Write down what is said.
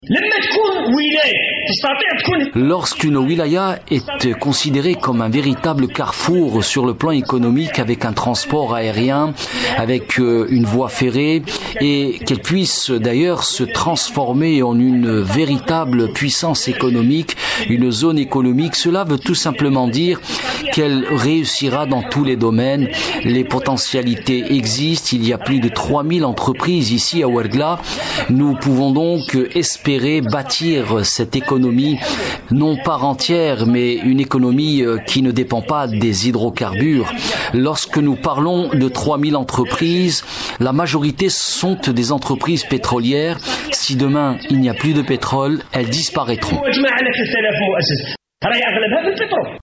Lorsqu'une wilaya est considérée comme un véritable carrefour sur le plan économique, avec un transport aérien, avec une voie ferrée, et qu'elle puisse d'ailleurs se transformer en une véritable puissance économique, une zone économique, cela veut tout simplement dire qu'elle réussira dans tous les domaines. Les potentialités existent, il y a plus de 3000 entreprises ici à Ouargla. Nous pouvons donc espérer bâtir cette économie, non part entière, mais une économie qui ne dépend pas des hydrocarbures. Lorsque nous parlons de 3000 entreprises, la majorité sont des entreprises pétrolières. Si demain il n'y a plus de pétrole, elles disparaîtront.